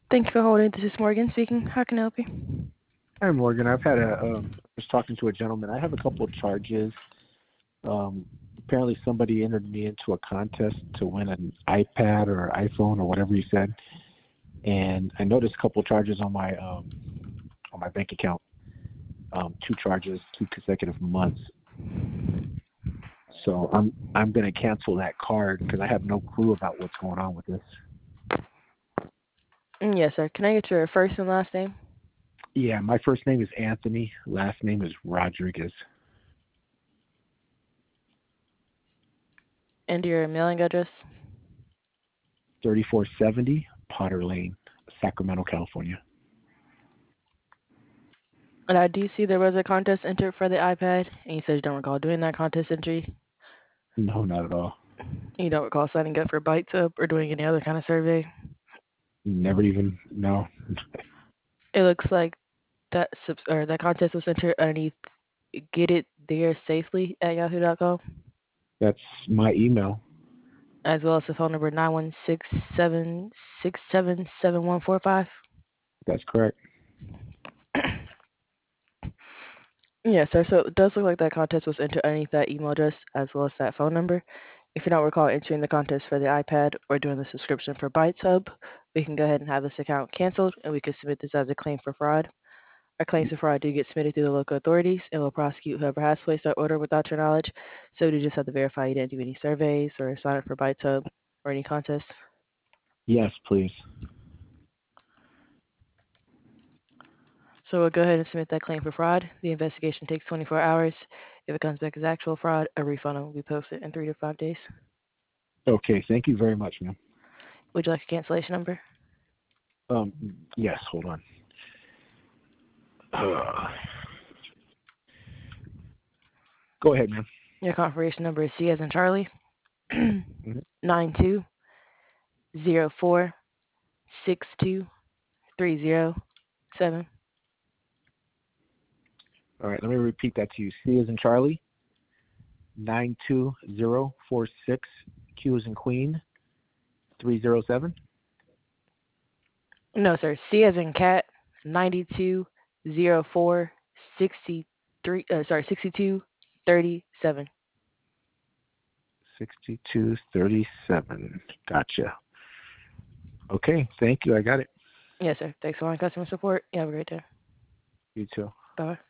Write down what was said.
Thank you for holding. This is Morgan speaking. How can I help you? Hi, Morgan. I've had a was talking to a gentleman. I have a couple of charges. Um, Apparently, somebody entered me into a contest to win an iPad or iPhone or whatever you said, and I noticed a couple of charges on my bank account. Two charges, 2 consecutive months. So I'm going to cancel that card because I have no clue about what's going on with this. Yes, sir. Can I get your first and last name Yeah, my first name is Anthony. Last name is Rodriguez. and your mailing address? 3470 Potter Lane, Sacramento, California. And I do see there was a contest entered for the iPad, and you said you don't recall doing that contest entry. No, not at all. You don't recall signing up for ByteSub or doing any other kind of survey. Never even no. It looks like that contest was entered underneath Get It There Safely at yahoo.com, That's my email. as well as the phone number 916-767-7145. That's correct. Yes, sir. So it does look like that contest was entered underneath that email address as well as that phone number. If you don't recall entering the contest for the iPad or doing the subscription for ByteHub, we can go ahead and have this account canceled and we can submit this as a claim for fraud. Our claims for fraud do get submitted through the local authorities and will prosecute whoever has placed that order without your knowledge. So we just have to verify you didn't do any surveys or sign up for ByteHub or any contests. Yes, please. So we'll go ahead and submit that claim for fraud. The investigation takes 24 hours. If it comes back as actual fraud, a refund will be posted in 3 to 5 days. Okay, thank you very much, ma'am. Would you like a cancellation number? Um, yes, hold on. Go ahead, ma'am. Your confirmation number is C as in Charlie, Mhm. 92046230 All right, let me repeat that to you. C is in Charlie, 92046. Q is in Queen, 307. No, sir. C as in cat, 920463. 6237. 6237. Gotcha. Okay, thank you. I got it. Yes, sir. Thanks for calling customer support. You have a great day. You too. Bye.